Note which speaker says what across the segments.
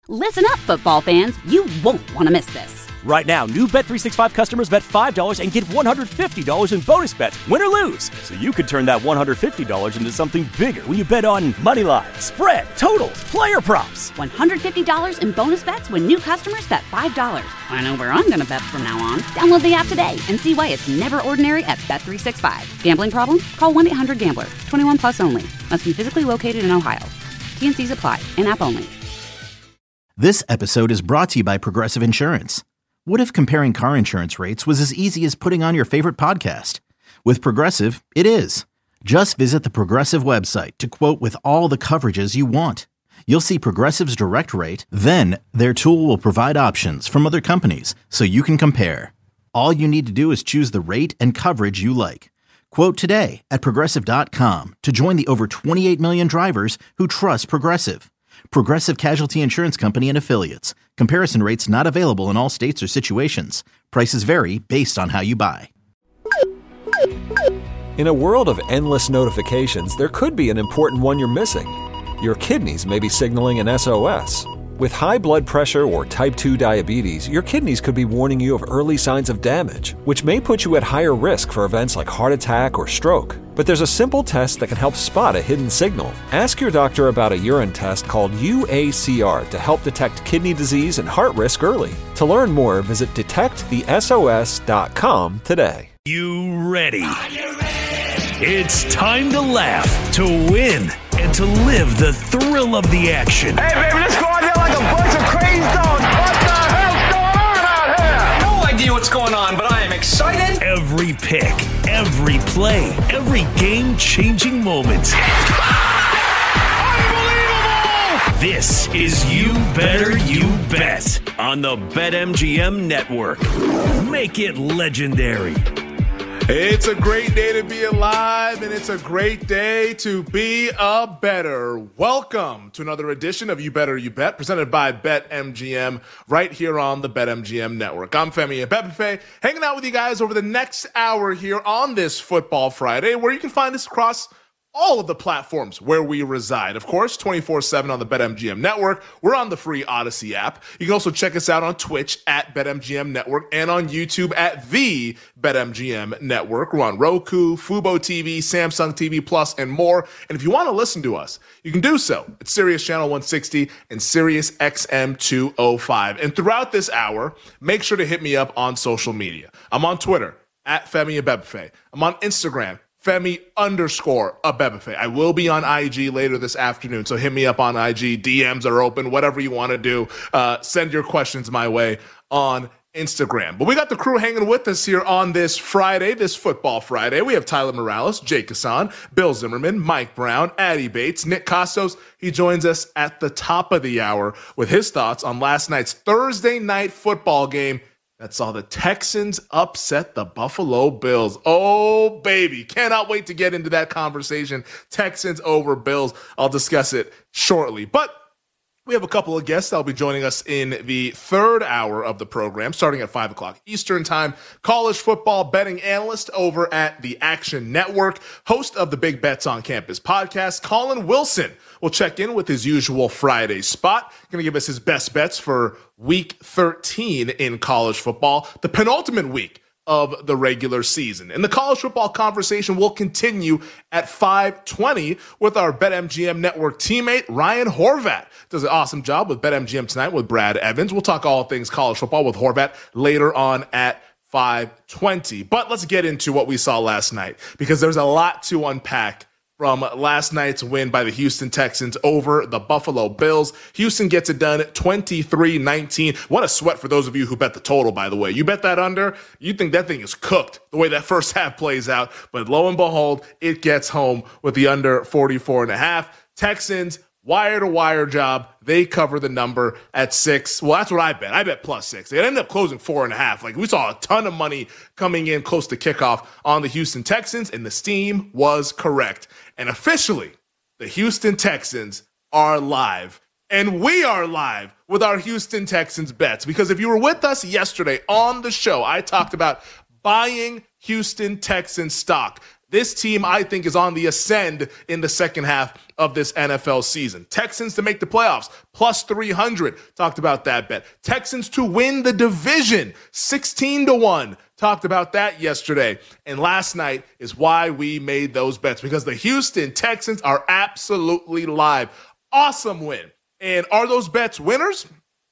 Speaker 1: Listen up, football fans. You won't want to miss this.
Speaker 2: Right now, new Bet365 customers bet $5 and get $150 in bonus bets, win or lose. So you could turn that $150 into something bigger when you bet on money line, spread, totals, player props.
Speaker 1: $150 in bonus bets when new customers bet $5. I know where I'm going to bet from now on. Download the app today and see why it's never ordinary at Bet365. Gambling problem? Call 1-800-GAMBLER. 21 plus only. Must be physically located in Ohio. T&Cs apply. In-app only.
Speaker 3: This episode is brought to you by Progressive Insurance. What if comparing car insurance rates was as easy as putting on your favorite podcast? With Progressive, it is. Just visit the Progressive website to quote with all the coverages you want. You'll see Progressive's direct rate, then their tool will provide options from other companies so you can compare. All you need to do is choose the rate and coverage you like. Quote today at Progressive.com to join the over 28 million drivers who trust Progressive. Progressive Casualty Insurance Company and Affiliates. Comparison rates not available in all states or situations. Prices vary based on how you buy.
Speaker 4: In a world of endless notifications, there could be an important one you're missing. Your kidneys may be signaling an SOS. With high blood pressure or type 2 diabetes, your kidneys could be warning you of early signs of damage, which may put you at higher risk for events like heart attack or stroke. But there's a simple test that can help spot a hidden signal. Ask your doctor about a urine test called UACR to help detect kidney disease and heart risk early. To learn more, visit detectthesos.com today.
Speaker 5: You ready? It's time to laugh, to win, and to live the thrill of the action.
Speaker 6: Hey, baby, let's go out there like a bunch of crazy dogs. What the hell's going on out here?
Speaker 7: No idea what's going on, but I am excited.
Speaker 5: Every pick, every play, every game-changing moment. Unbelievable! This is You Better You Bet on the BetMGM Network. Make it legendary.
Speaker 8: It's a great day to be alive, and it's a great day to be a better. Welcome to another edition of You Better You Bet, presented by BetMGM, right here on the BetMGM Network. I'm Femi Abebefe, hanging out with you guys over the next hour here on this Football Friday, where you can find us across all of the platforms where we reside. Of course, 24/7 on the BetMGM Network. We're on the free Odyssey app. You can also check us out on Twitch at BetMGM Network and on YouTube at the BetMGM Network. We're on Roku, Fubo TV, Samsung TV Plus, and more. And if you want to listen to us, you can do so at Sirius Channel 160 and Sirius XM 205. And throughout this hour, make sure to hit me up on social media. I'm on Twitter at Femi Abebefe. I'm on Instagram, Femi_Abebefe. I will be on IG later this afternoon, so hit me up on IG. DMs are open, whatever you want to do. Send your questions my way on Instagram. But we got the crew hanging with us here on this Friday, this Football Friday. We have Tyler Morales, Jake Hassan, Bill Zimmerman, Mike Brown, Addy Bates, Nick Costos. He joins us at the top of the hour with his thoughts on last night's Thursday night football game that saw the Texans upset the Buffalo Bills. Oh, baby. Cannot wait to get into that conversation. Texans over Bills. I'll discuss it shortly. But we have a couple of guests that'll be joining us in the third hour of the program, starting at 5 o'clock Eastern Time. College football betting analyst over at the Action Network, host of the Big Bets on Campus podcast, Colin Wilson, will check in with his usual Friday spot. Going to give us his best bets for Week 13 in college football, the penultimate week of the regular season. And the college football conversation will continue at 5:20 with our BetMGM Network teammate, Ryan Horvat. Does an awesome job with BetMGM tonight with Brad Evans. We'll talk all things college football with Horvat later on at 5:20. But let's get into what we saw last night, because there's a lot to unpack from last night's win by the Houston Texans over the Buffalo Bills. Houston gets it done 23-19. What a sweat for those of you who bet the total, by the way. You bet that under, you think that thing is cooked the way that first half plays out. But lo and behold, it gets home with the under 44.5. Texans, wire-to-wire job. They cover the number at 6. Well, that's what I bet. I bet +6. It ended up closing 4.5. Like, we saw a ton of money coming in close to kickoff on the Houston Texans, and the steam was correct. And officially, the Houston Texans are live. And we are live with our Houston Texans bets. Because if you were with us yesterday on the show, I talked about buying Houston Texans stock. This team, I think, is on the ascend in the second half of this NFL season. Texans to make the playoffs, plus 300. Talked about that bet. Texans to win the division, 16-1. Talked about that yesterday. And last night is why we made those bets, because the Houston Texans are absolutely live. Awesome win. And are those bets winners?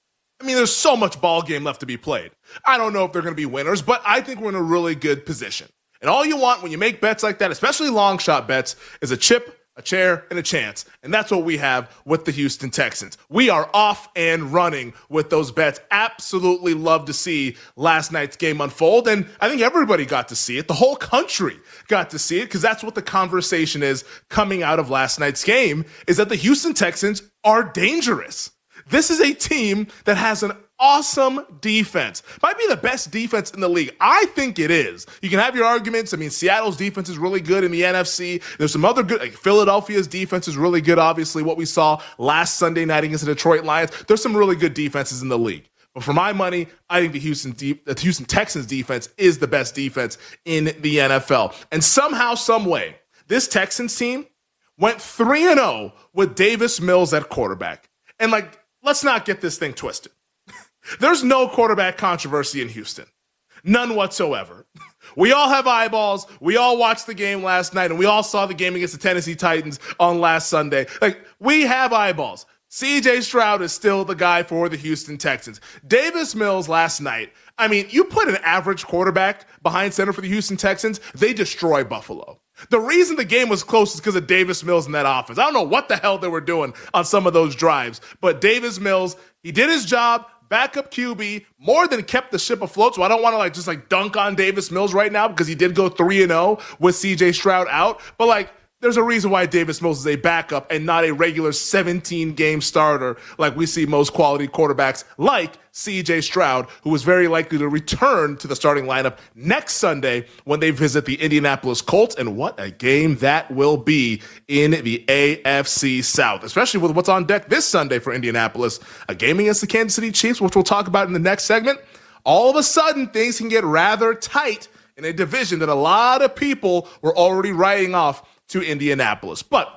Speaker 8: I mean, there's so much ball game left to be played. I don't know if they're going to be winners, but I think we're in a really good position. And all you want when you make bets like that, especially long shot bets, is a chip, a chair, and a chance. And that's what we have with the Houston Texans. We are off and running with those bets. Absolutely love to see last night's game unfold. And I think everybody got to see it. The whole country got to see it, because that's what the conversation is coming out of last night's game, is that the Houston Texans are dangerous. This is a team that has an awesome defense. Might be the best defense in the league. I think it is. You can have your arguments. I mean, Seattle's defense is really good in the NFC. There's some other good, like Philadelphia's defense is really good, obviously, what we saw last Sunday night against the Detroit Lions. There's some really good defenses in the league. But for my money, I think the Houston Texans defense is the best defense in the NFL. And somehow, some way, this Texans team went 3-0 with Davis Mills at quarterback. And let's not get this thing twisted. There's no quarterback controversy in Houston. None whatsoever. We all have eyeballs. We all watched the game last night, and we all saw the game against the Tennessee Titans on last Sunday. We have eyeballs. CJ Stroud is still the guy for the Houston Texans. Davis Mills last night, I mean, you put an average quarterback behind center for the Houston Texans, they destroy Buffalo. The reason the game was close is because of Davis Mills in that offense. I don't know what the hell they were doing on some of those drives, but Davis Mills, he did his job. Backup QB, more than kept the ship afloat. So I don't want to just dunk on Davis Mills right now, because he did go 3-0 with CJ Stroud out. But there's a reason why Davis Mills is a backup and not a regular 17-game starter like we see most quality quarterbacks like CJ Stroud, who is very likely to return to the starting lineup next Sunday when they visit the Indianapolis Colts. And what a game that will be in the AFC South, especially with what's on deck this Sunday for Indianapolis, a game against the Kansas City Chiefs, which we'll talk about in the next segment. All of a sudden, things can get rather tight in a division that a lot of people were already writing off to Indianapolis. But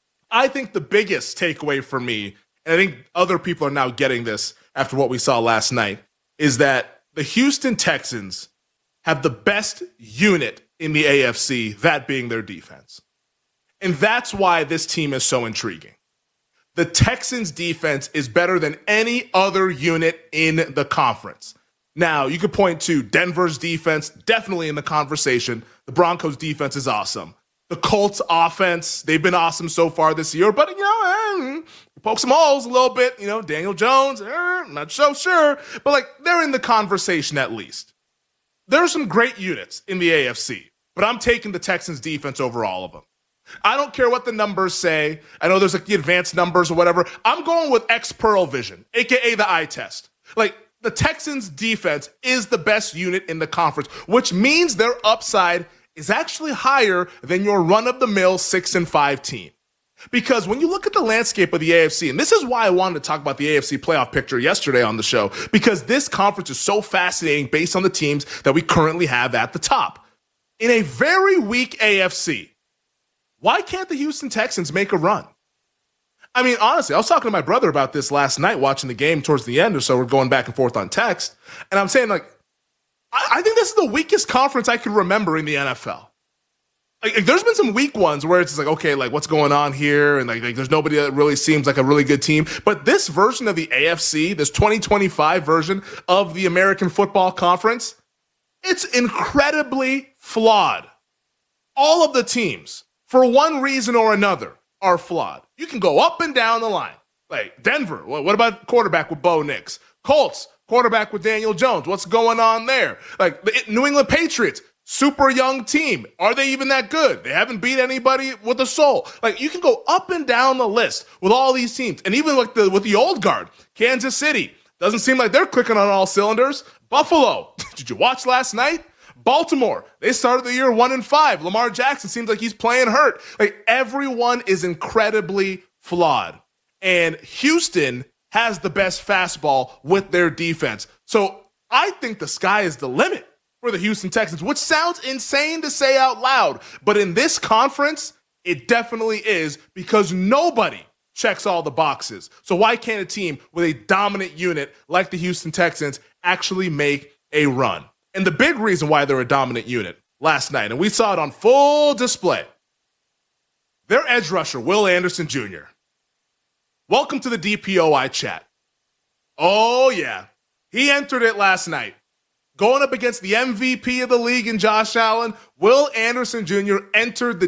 Speaker 8: I think the biggest takeaway for me, and I think other people are now getting this after what we saw last night, is that the Houston Texans have the best unit in the AFC, that being their defense. And that's why this team is so intriguing. The Texans' defense is better than any other unit in the conference. Now, you could point to Denver's defense, definitely in the conversation. The Broncos' defense is awesome. The Colts offense, they've been awesome so far this year, but, poke some holes a little bit. Daniel Jones, not so sure, but they're in the conversation at least. There are some great units in the AFC, but I'm taking the Texans defense over all of them. I don't care what the numbers say. I know there's the advanced numbers or whatever. I'm going with X-Pearl Vision, aka the eye test. The Texans defense is the best unit in the conference, which means their upside is actually higher than your run-of-the-mill 6-5 team. Because when you look at the landscape of the AFC, and this is why I wanted to talk about the AFC playoff picture yesterday on the show, because this conference is so fascinating based on the teams that we currently have at the top. In a very weak AFC, why can't the Houston Texans make a run? I mean, honestly, I was talking to my brother about this last night watching the game towards the end or so. We're going back and forth on text. And I'm saying, I think this is the weakest conference I can remember in the NFL. There's been some weak ones where it's okay, what's going on here? And there's nobody that really seems like a really good team. But this version of the AFC, this 2025 version of the American Football Conference, it's incredibly flawed. All of the teams, for one reason or another, are flawed. You can go up and down the line. Denver, what about quarterback with Bo Nix? Colts, quarterback with Daniel Jones. What's going on there? The New England Patriots, super young team. Are they even that good? They haven't beat anybody with a soul. You can go up and down the list with all these teams. And even with the old guard, Kansas City, doesn't seem like they're clicking on all cylinders. Buffalo, did you watch last night? Baltimore, they started the year 1-5. Lamar Jackson seems like he's playing hurt. Everyone is incredibly flawed. And Houston has the best fastball with their defense. So I think the sky is the limit for the Houston Texans, which sounds insane to say out loud. But in this conference, it definitely is, because nobody checks all the boxes. So why can't a team with a dominant unit like the Houston Texans actually make a run? And the big reason why they're a dominant unit last night, and we saw it on full display, their edge rusher, Will Anderson Jr. Welcome to the DPOI chat. Oh, yeah. He entered it last night. Going up against the MVP of the league in Josh Allen, Will Anderson Jr. entered the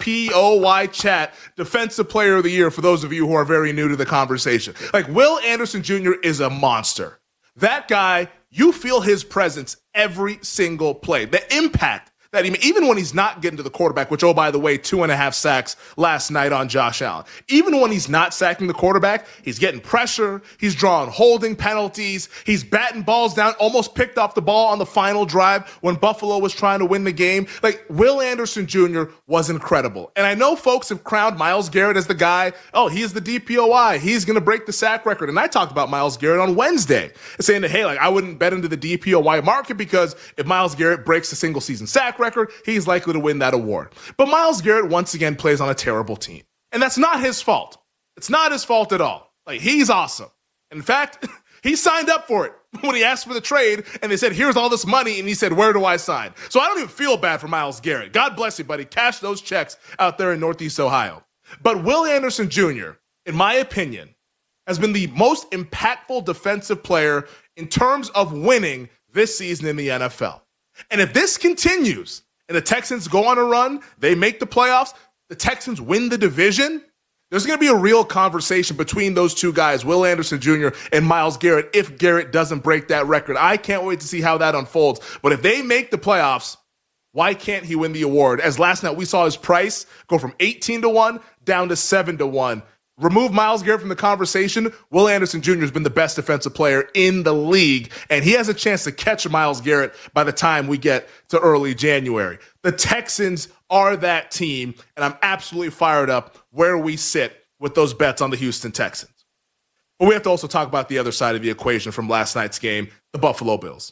Speaker 8: DPOY chat, Defensive Player of the Year, for those of you who are very new to the conversation. Like, Will Anderson Jr. is a monster. That guy, you feel his presence every single play. The impact that even when he's not getting to the quarterback, which, oh, by the way, 2.5 sacks last night on Josh Allen. Even when he's not sacking the quarterback, he's getting pressure. He's drawing holding penalties. He's batting balls down, almost picked off the ball on the final drive when Buffalo was trying to win the game. Like, Will Anderson Jr. was incredible. And I know folks have crowned Myles Garrett as the guy, oh, he's the DPOI. He's going to break the sack record. And I talked about Myles Garrett on Wednesday, saying that, hey, like, I wouldn't bet into the DPOY market because if Myles Garrett breaks the single season sack record, he's likely to win that award. But Myles Garrett once again plays on a terrible team. And that's not his fault. It's not his fault at all. Like, he's awesome. In fact, he signed up for it when he asked for the trade and they said, here's all this money. And he said, where do I sign? So I don't even feel bad for Myles Garrett. God bless you, buddy. Cash those checks out there in Northeast Ohio. But Will Anderson Jr., in my opinion, has been the most impactful defensive player in terms of winning this season in the NFL. And if this continues, and the Texans go on a run, they make the playoffs, the Texans win the division, there's going to be a real conversation between those two guys, Will Anderson Jr. and Myles Garrett, if Garrett doesn't break that record. I can't wait to see how that unfolds. But if they make the playoffs, why can't he win the award? As last night we saw his price go from 18-1 down to 7-1. Remove Myles Garrett from the conversation, Will Anderson Jr. has been the best defensive player in the league, and he has a chance to catch Myles Garrett by the time we get to early January. The Texans are that team, and I'm absolutely fired up where we sit with those bets on the Houston Texans. But we have to also talk about the other side of the equation from last night's game, the Buffalo Bills.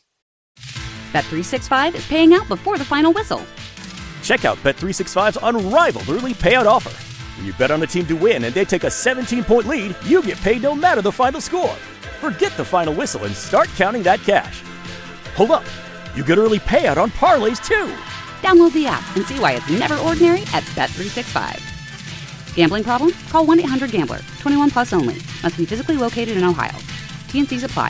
Speaker 1: Bet365 is paying out before the final whistle.
Speaker 2: Check out Bet365's unrivaled early payout offer. When you bet on a team to win and they take a 17-point lead, you get paid no matter the final score. Forget the final whistle and start counting that cash. Hold up. You get early payout on parlays, too.
Speaker 1: Download the app and see why it's never ordinary at Bet365. Gambling problem? Call 1-800-GAMBLER. 21 plus only. Must be physically located in Ohio. T&Cs apply.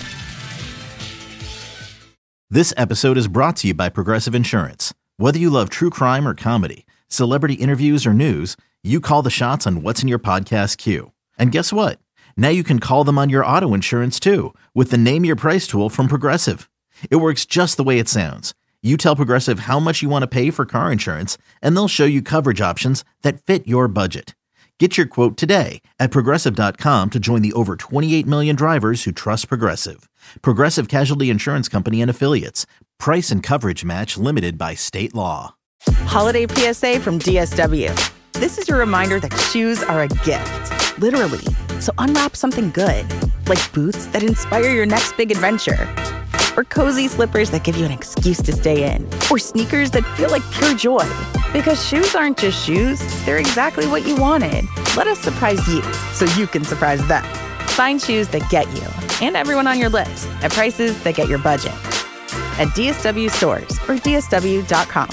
Speaker 3: This episode is brought to you by Progressive Insurance. Whether you love true crime or comedy, celebrity interviews or news, you call the shots on what's in your podcast queue. And guess what? Now you can call them on your auto insurance too with the Name Your Price tool from Progressive. It works just the way it sounds. You tell Progressive how much you want to pay for car insurance, and they'll show you coverage options that fit your budget. Get your quote today at Progressive.com to join the over 28 million drivers who trust Progressive. Progressive Casualty Insurance Company and Affiliates. Price and coverage match limited by state law.
Speaker 9: Holiday PSA from DSW. This is your reminder that shoes are a gift, literally. So unwrap something good, like boots that inspire your next big adventure, or cozy slippers that give you an excuse to stay in, or sneakers that feel like pure joy. Because shoes aren't just shoes, they're exactly what you wanted. Let us surprise you so you can surprise them. Find shoes that get you and everyone on your list at prices that get your budget. At DSW stores or DSW.com.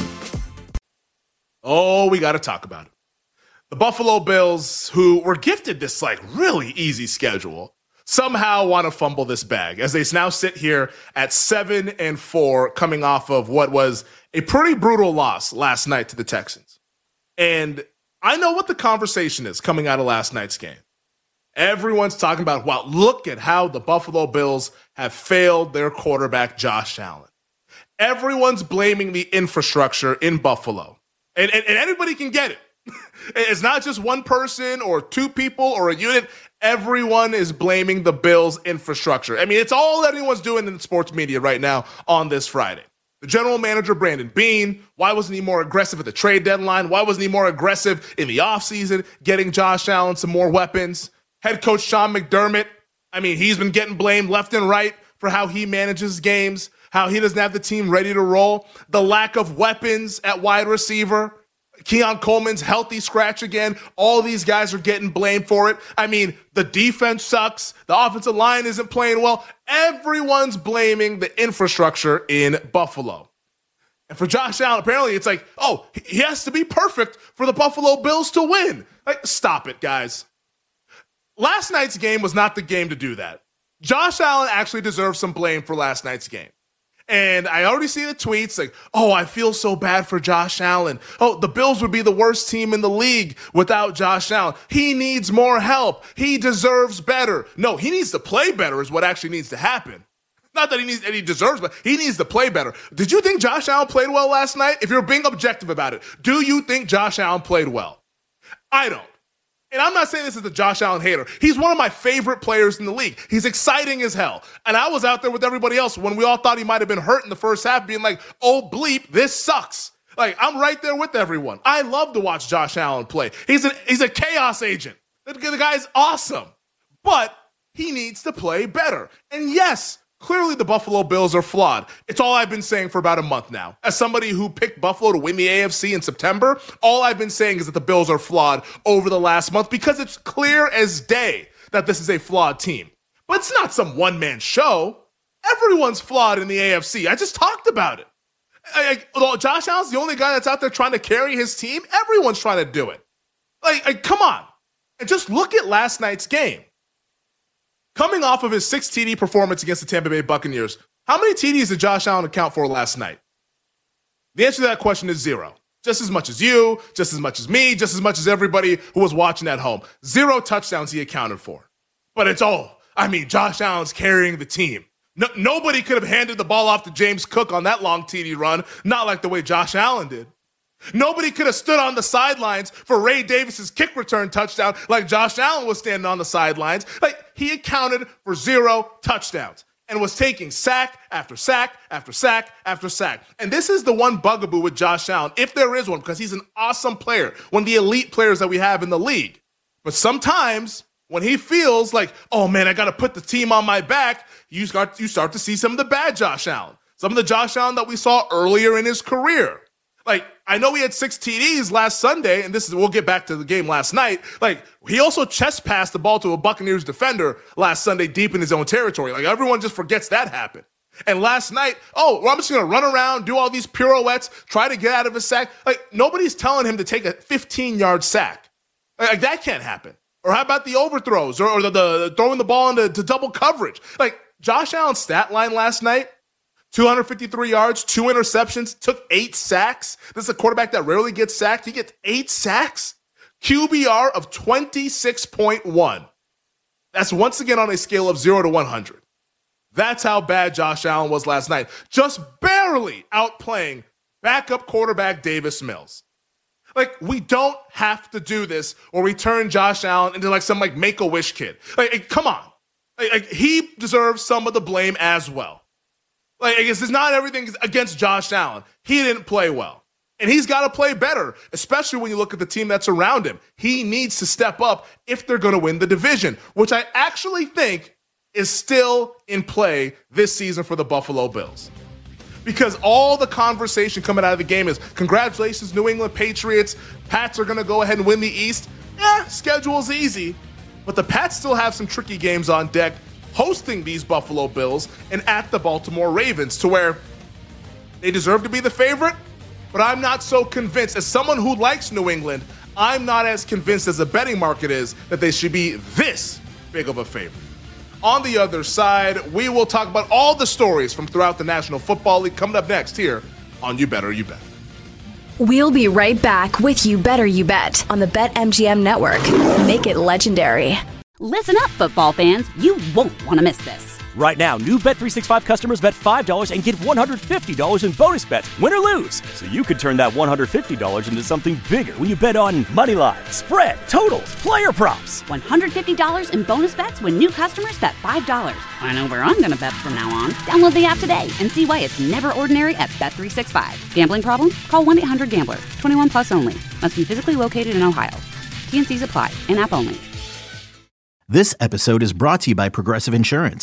Speaker 8: Oh, we got to talk about it. The Buffalo Bills, who were gifted this really easy schedule, somehow want to fumble this bag as they now sit here at 7-4, coming off of what was a pretty brutal loss last night to the Texans. And I know what the conversation is coming out of last night's game. Everyone's talking about, wow, look at how the Buffalo Bills have failed their quarterback, Josh Allen. Everyone's blaming the infrastructure in Buffalo. And anybody can get it. It's not just one person or two people or a unit. Everyone is blaming the Bills' infrastructure. I mean, it's all anyone's doing in the sports media right now on this Friday. The general manager, Brandon Beane, why wasn't he more aggressive at the trade deadline? Why wasn't he more aggressive in the offseason, getting Josh Allen some more weapons? Head coach Sean McDermott, I mean, he's been getting blamed left and right for how he manages games. how he doesn't have the team ready to roll, the lack of weapons at wide receiver, Keon Coleman's healthy scratch again. All these guys are getting blamed for it. I mean, the defense sucks. The offensive line isn't playing well. Everyone's blaming the infrastructure in Buffalo. And for Josh Allen, apparently it's like, oh, he has to be perfect for the Buffalo Bills to win. Like, stop it, guys. Last night's game was not the game to do that. Josh Allen actually deserves some blame for last night's game. And I already see the tweets like, oh, I feel so bad for Josh Allen. Oh, the Bills would be the worst team in the league without Josh Allen. He needs more help. He deserves better. No, he needs to play better is what actually needs to happen. Not that he deserves, but he needs to play better. Did you think Josh Allen played well last night? If you're being objective about it, do you think Josh Allen played well? I don't. And I'm not saying this as a Josh Allen hater. He's one of my favorite players in the league. He's exciting as hell. And I was out there with everybody else when we all thought he might have been hurt in the first half, being like, oh, bleep, this sucks. Like, I'm right there with everyone. I love to watch Josh Allen play. He's a chaos agent. The guy's awesome. But he needs to play better. And yes, clearly the Buffalo Bills are flawed. It's all I've been saying for about a month now. As somebody who picked Buffalo to win the AFC in September, all I've been saying is that the Bills are flawed over the last month because it's clear as day that this is a flawed team. But it's not some one-man show. Everyone's flawed in the AFC. I just talked about it. Josh Allen's the only guy that's out there trying to carry his team. Everyone's trying to do it. Come on. And just look at last night's game. Coming off of his 6 TD performance against the Tampa Bay Buccaneers, how many TDs did Josh Allen account for last night? The answer to that question is 0. Just as much as you, just as much as me, just as much as everybody who was watching at home. 0 touchdowns he accounted for. But it's Josh Allen's carrying the team. Nobody could have handed the ball off to James Cook on that long TD run, not like the way Josh Allen did. Nobody could have stood on the sidelines for Ray Davis's kick return touchdown like Josh Allen was standing on the sidelines. He accounted for 0 touchdowns and was taking sack after sack after sack after sack. And this is the one bugaboo with Josh Allen, if there is one, because he's an awesome player, one of the elite players that we have in the league. But sometimes when he feels like, oh man, I got to put the team on my back, you start to see some of the bad Josh Allen, some of the Josh Allen that we saw earlier in his career. I know he had 6 TDs last Sunday, and we'll get back to the game last night. He also chest passed the ball to a Buccaneers defender last Sunday deep in his own territory. Everyone just forgets that happened. And last night, I'm just going to run around, do all these pirouettes, try to get out of a sack. Nobody's telling him to take a 15-yard sack. That can't happen. Or how about the overthrows or the throwing the ball into double coverage? Josh Allen's stat line last night, 253 yards, 2 interceptions, took 8 sacks. This is a quarterback that rarely gets sacked. He gets 8 sacks. QBR of 26.1. That's once again on a scale of 0 to 100. That's how bad Josh Allen was last night. Just barely outplaying backup quarterback Davis Mills. We don't have to do this or we turn Josh Allen into some Make-A-Wish kid. Come on. He deserves some of the blame as well. I guess it's not everything against Josh Allen. He didn't play well. And he's got to play better, especially when you look at the team that's around him. He needs to step up if they're going to win the division, which I actually think is still in play this season for the Buffalo Bills. Because all the conversation coming out of the game is, congratulations, New England Patriots. Pats are going to go ahead and win the East. Schedule's easy. But the Pats still have some tricky games on deck, hosting these Buffalo Bills and at the Baltimore Ravens, to where they deserve to be the favorite, but I'm not so convinced. As someone who likes New England, I'm not as convinced as the betting market is that they should be this big of a favorite. On the other side, we will talk about all the stories from throughout the National Football League coming up next here on You Better You Bet.
Speaker 10: We'll be right back with You Better You Bet on the BetMGM Network. Make it legendary.
Speaker 1: Listen up, football fans. You won't want to miss this.
Speaker 2: Right now, new Bet365 customers bet $5 and get $150 in bonus bets, win or lose. So you could turn that $150 into something bigger when you bet on moneyline, spread, totals, player props.
Speaker 1: $150 in bonus bets when new customers bet $5. I know where I'm going to bet from now on. Download the app today and see why it's never ordinary at Bet365. Gambling problem? Call 1-800-GAMBLER. 21 plus only. Must be physically located in Ohio. T&Cs apply. In-app only.
Speaker 3: This episode is brought to you by Progressive Insurance.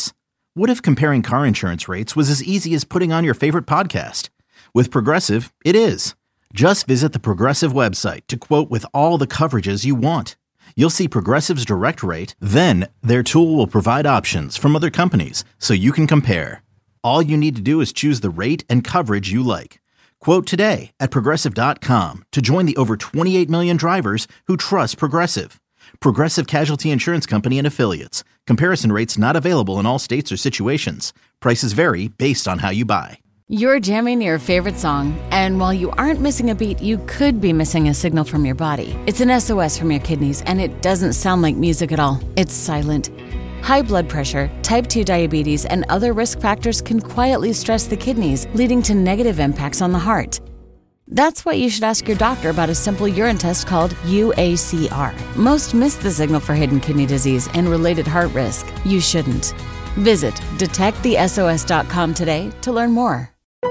Speaker 3: What if comparing car insurance rates was as easy as putting on your favorite podcast? With Progressive, it is. Just visit the Progressive website to quote with all the coverages you want. You'll see Progressive's direct rate, then their tool will provide options from other companies so you can compare. All you need to do is choose the rate and coverage you like. Quote today at Progressive.com to join the over 28 million drivers who trust Progressive. Progressive Casualty Insurance Company and Affiliates. Comparison rates not available in all states or situations. Prices vary based on how you buy.
Speaker 11: You're jamming your favorite song, and while you aren't missing a beat, you could be missing a signal from your body. It's an SOS from your kidneys, and it doesn't sound like music at all. It's silent. High blood pressure, type 2 diabetes, and other risk factors can quietly stress the kidneys, leading to negative impacts on the heart. That's why you should ask your doctor about a simple urine test called UACR. Most miss the signal for hidden kidney disease and related heart risk. You shouldn't. Visit detectthesos.com today to learn more.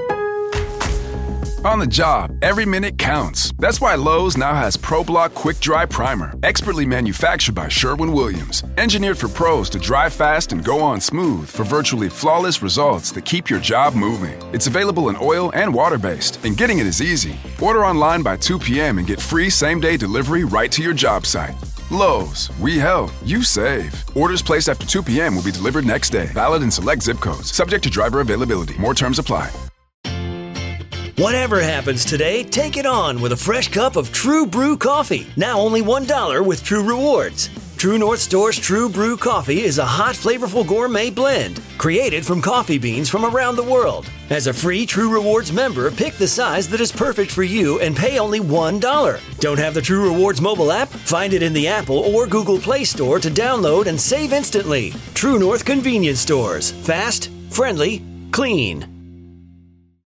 Speaker 12: On the job, every minute counts. That's why Lowe's now has ProBlock Quick Dry Primer, expertly manufactured by Sherwin-Williams. Engineered for pros to dry fast and go on smooth for virtually flawless results that keep your job moving. It's available in oil and water-based, and getting it is easy. Order online by 2 p.m. and get free same-day delivery right to your job site. Lowe's, we help, you save. Orders placed after 2 p.m. will be delivered next day. Valid in select zip codes. Subject to driver availability. More terms apply.
Speaker 13: Whatever happens today, take it on with a fresh cup of True Brew coffee. Now only $1 with True Rewards. True North Store's True Brew coffee is a hot, flavorful gourmet blend created from coffee beans from around the world. As a free True Rewards member, pick the size that is perfect for you and pay only $1. Don't have the True Rewards mobile app? Find it in the Apple or Google Play Store to download and save instantly. True North Convenience Stores. Fast, friendly, clean.